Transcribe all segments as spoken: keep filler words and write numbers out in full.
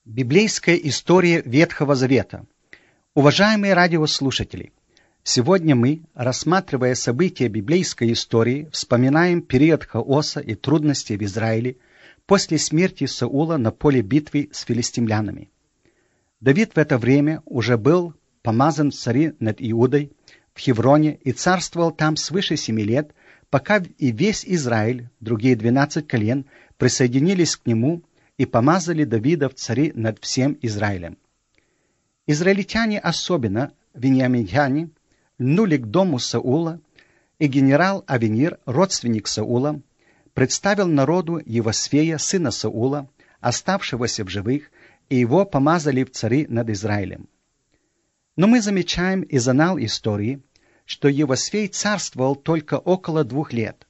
Библейская история Ветхого Завета. Уважаемые радиослушатели, сегодня мы, рассматривая события библейской истории, вспоминаем период хаоса и трудностей в Израиле после смерти Саула на поле битвы с филистимлянами. Давид в это время уже был помазан в цари над Иудой в Хевроне и царствовал там свыше семи лет, пока и весь Израиль, другие двенадцать колен, присоединились к нему и помазали Давида в цари над всем Израилем. Израильтяне, особенно вениаминьяне, льнули к дому Саула, и генерал Авенир, родственник Саула, представил народу Евосфея, сына Саула, оставшегося в живых, и его помазали в цари над Израилем. Но мы замечаем из аннал истории, что Евосфей царствовал только около двух лет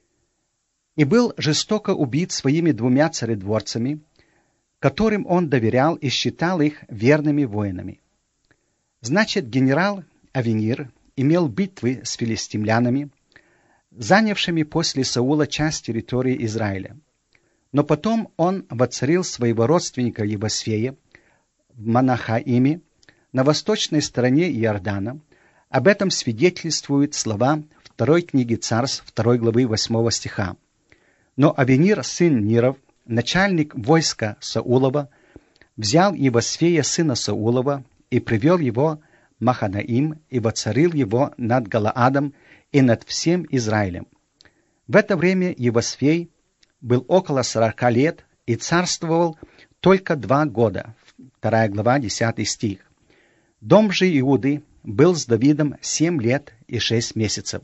и был жестоко убит своими двумя царедворцами, которым он доверял и считал их верными воинами. Значит, генерал Авенир имел битвы с филистимлянами, занявшими после Саула часть территории Израиля. Но потом он воцарил своего родственника Евосфея в Манахаиме, на восточной стороне Иордана. Об этом свидетельствуют слова второй книги Царств, второй главы восьмого стиха. Но Авенир, сын Ниров, начальник войска Саулова, взял Евосфея, сына Саулова, и привел его в Маханаим, и воцарил его над Галаадом и над всем Израилем. В это время Евосфей был около сорока лет и царствовал только два года. Вторая глава, десятый стих. Дом же Иуды был с Давидом семь лет и шесть месяцев.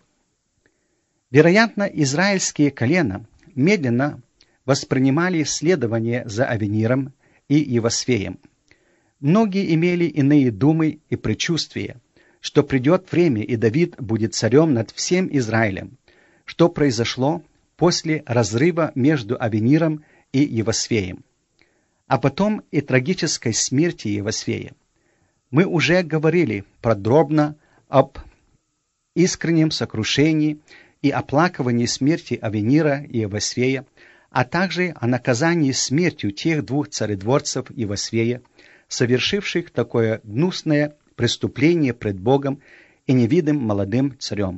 Вероятно, израильские колена медленно воспринимали следование за Авениром и Евосфеем. Многие имели иные думы и предчувствия, что придет время, и Давид будет царем над всем Израилем, что произошло после разрыва между Авениром и Евосфеем, а потом и трагической смерти Евосфея. Мы уже говорили подробно об искреннем сокрушении и оплакивании смерти Авенира и Евосфея, а также о наказании смертью тех двух царедворцев Евосфея, совершивших такое гнусное преступление пред Богом и невидимым молодым царем.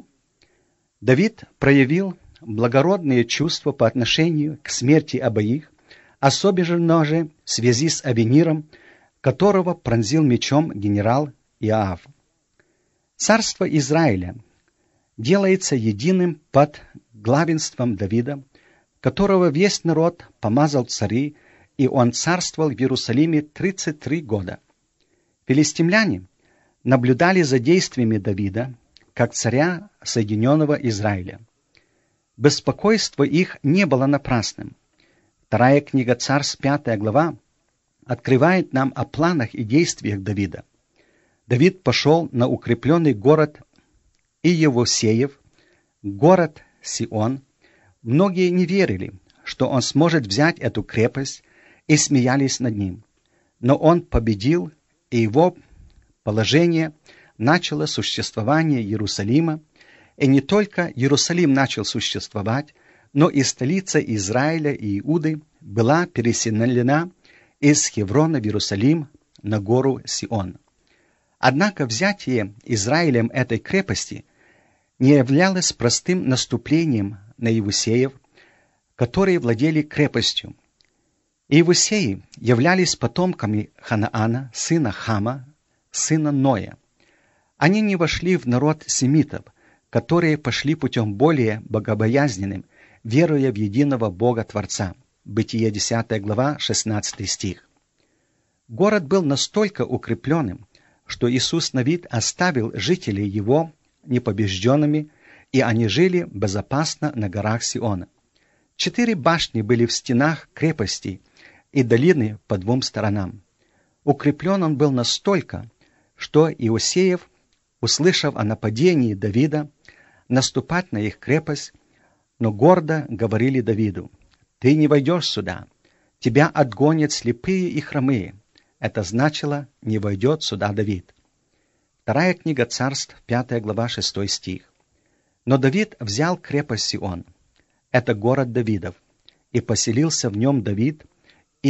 Давид проявил благородные чувства по отношению к смерти обоих, особенно же в связи с Авениром, которого пронзил мечом генерал Иоав. Царство Израиля делается единым под главенством Давида, которого весь народ помазал в цари, и он царствовал в Иерусалиме тридцать три года. Филистимляне наблюдали за действиями Давида, как царя Соединенного Израиля. Беспокойство их не было напрасным. Вторая книга Царств, пятая глава, открывает нам о планах и действиях Давида. Давид пошел на укрепленный город Иевусеев, город Сион. Многие не верили, что он сможет взять эту крепость, и смеялись над ним. Но он победил, и его положение начало существование Иерусалима, и не только Иерусалим начал существовать, но и столица Израиля и Иуды была переселена из Хеврона в Иерусалим на гору Сион. Однако взятие Израилем этой крепости не являлось простым наступлением на Иевусеев, которые владели крепостью. Иевусеи являлись потомками Ханаана, сына Хама, сына Ноя. Они не вошли в народ семитов, которые пошли путем более богобоязненным, веруя в единого Бога-Творца. Бытие десятая глава, шестнадцатый стих. Город был настолько укрепленным, что Иисус Навид оставил жителей его непобежденными, и они жили безопасно на горах Сиона. Четыре башни были в стенах крепости и долины по двум сторонам. Укреплен он был настолько, что Иосеев, услышав о нападении Давида, наступать на их крепость, но гордо говорили Давиду: «Ты не войдешь сюда, тебя отгонят слепые и хромые». Это значило: «Не войдет сюда Давид». Вторая книга Царств, пятая глава, шестой стих. Но Давид взял крепость Сион, это город Давидов, и поселился в нем Давид, и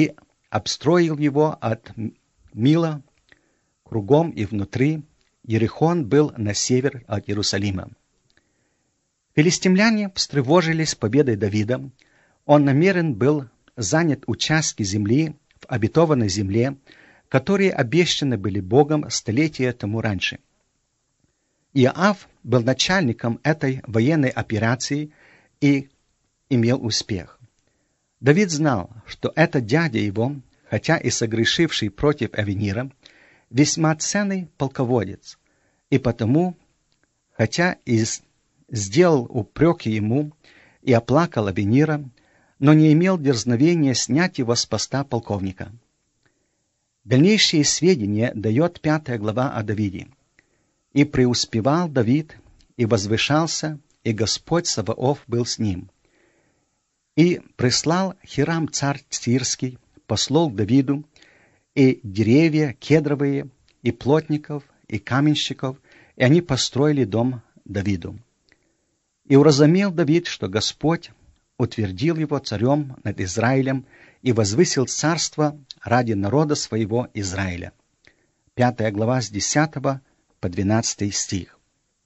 обстроил его от Мила кругом и внутри. Иерихон был на север от Иерусалима. Филистимляне встревожились победой Давида. Он намерен был занять участки земли в обетованной земле, которые обещаны были Богом столетия тому раньше. Иоав был начальником этой военной операции и имел успех. Давид знал, что этот дядя его, хотя и согрешивший против Авенира, весьма ценный полководец, и потому, хотя и сделал упреки ему и оплакал Авенира, но не имел дерзновения снять его с поста полковника. Дальнейшие сведения дает пятая глава о Давиде. «И преуспевал Давид, и возвышался, и Господь Саваоф был с ним. И прислал Хирам царь Тирский послов к Давиду, и деревья кедровые, и плотников, и каменщиков, и они построили дом Давиду. И уразумел Давид, что Господь утвердил его царем над Израилем и возвысил царство ради народа своего Израиля». Пятая глава с десятого по двенадцатый стих.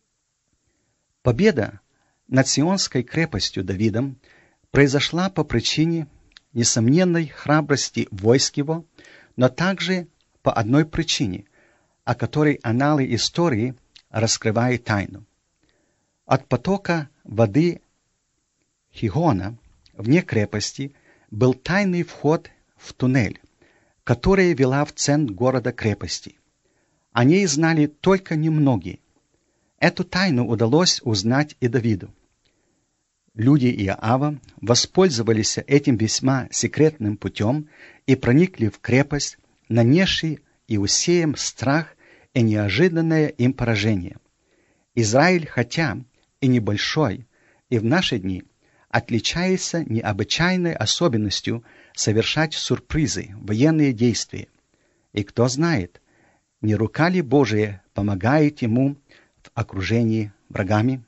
Победа над Сионской крепостью Давидом произошла по причине несомненной храбрости войск его, но также по одной причине, о которой анналы истории раскрывают тайну. От потока воды Хигона вне крепости был тайный вход в туннель, которая вела в центр города-крепости. О ней знали только немногие. Эту тайну удалось узнать и Давиду. Люди Иоава воспользовались этим весьма секретным путем и проникли в крепость, нанесший Иусеям страх и неожиданное им поражение. Израиль, хотя и небольшой, и в наши дни отличается необычайной особенностью совершать сюрпризы, военные действия. И кто знает, не рука ли Божия помогает ему в окружении врагами?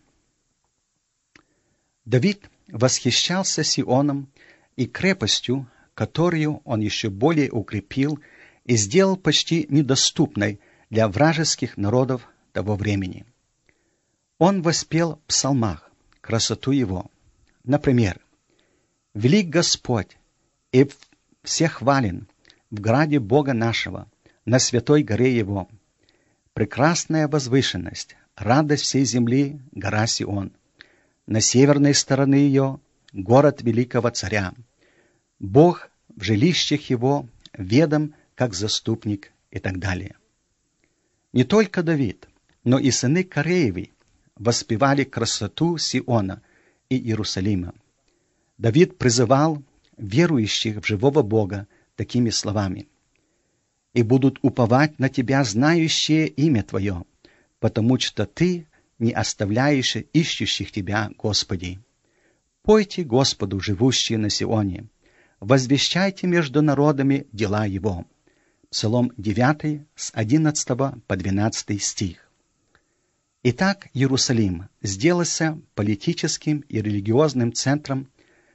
Давид восхищался Сионом и крепостью, которую он еще более укрепил и сделал почти недоступной для вражеских народов того времени. Он воспел в псалмах красоту его. Например, «Велик Господь и всехвален в граде Бога нашего, на святой горе Его. Прекрасная возвышенность, радость всей земли, гора Сион. На северной стороне ее город великого царя. Бог в жилищах его ведом, как заступник» и так далее. Не только Давид, но и сыны Кореевы воспевали красоту Сиона и Иерусалима. Давид призывал верующих в живого Бога такими словами: «И будут уповать на Тебя, знающие имя Твое, потому что Ты не оставляешь ищущих Тебя, Господи. Пойте Господу, живущие на Сионе, возвещайте между народами дела Его». Псалом девятый, с одиннадцатого по двенадцатый стих. Итак, Иерусалим сделался политическим и религиозным центром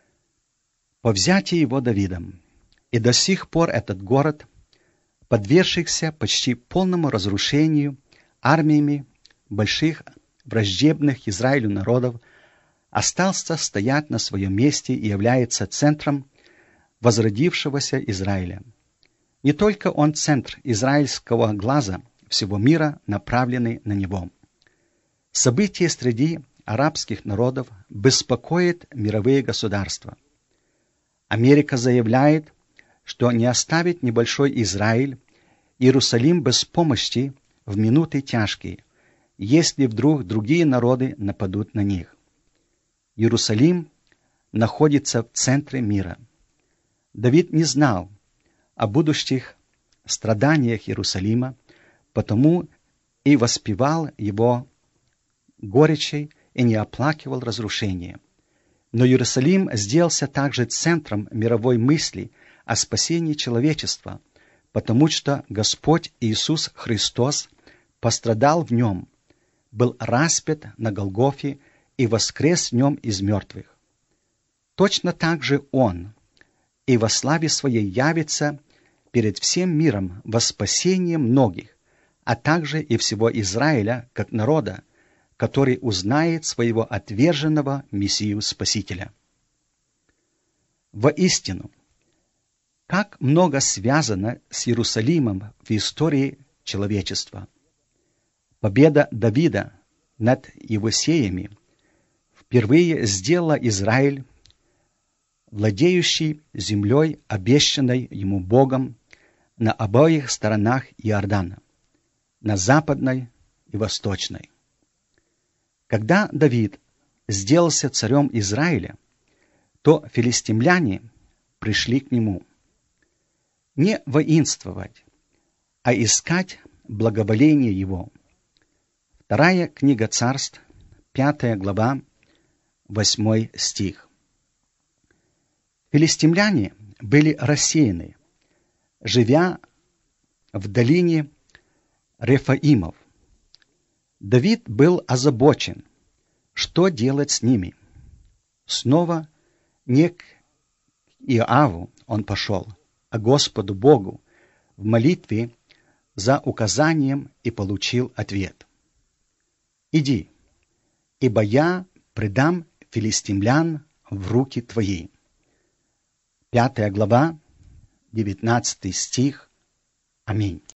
по взятии его Давидом, и до сих пор этот город, подвергшийся почти полному разрушению армиями больших враждебных Израилю народов, остался стоять на своем месте и является центром возродившегося Израиля. Не только он центр израильского глаза всего мира, направленный на него. События среди арабских народов беспокоят мировые государства. Америка заявляет, что не оставит небольшой Израиль, Иерусалим без помощи в минуты тяжкие, если вдруг другие народы нападут на них. Иерусалим находится в центре мира. Давид не знал о будущих страданиях Иерусалима, потому и воспевал его горечей и не оплакивал разрушения. Но Иерусалим сделался также центром мировой мысли о спасении человечества, потому что Господь Иисус Христос пострадал в нем, был распят на Голгофе и воскрес в нем из мертвых. Точно так же Он и во славе Своей явится перед всем миром во спасение многих, а также и всего Израиля, как народа, который узнает своего отверженного Мессию Спасителя. Воистину, как много связано с Иерусалимом в истории человечества. Победа Давида над Иевусеями впервые сделала Израиль владеющий землей, обещанной ему Богом, на обоих сторонах Иордана, на западной и восточной. Когда Давид сделался царем Израиля, то филистимляне пришли к нему не воинствовать, а искать благоволение его. Вторая книга Царств, пятая глава, восьмой стих. Филистимляне были рассеяны, живя в долине Рефаимов. Давид был озабочен, что делать с ними. Снова не к Иоаву он пошел, а Господу Богу в молитве за указанием и получил ответ. «Иди, ибо я предам филистимлян в руки твои». Пятая глава, девятнадцатый стих. Аминь.